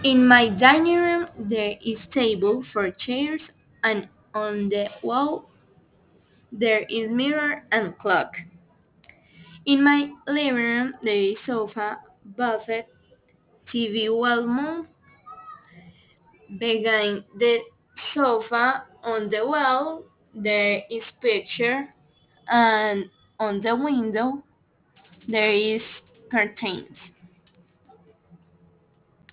In my dining room, there is table for chairs, and on the wall there is mirror and clock. In my living room, there is sofa, buffet, TV wall mount. Behind the sofa on the wall, there is picture, and on the window there is curtains.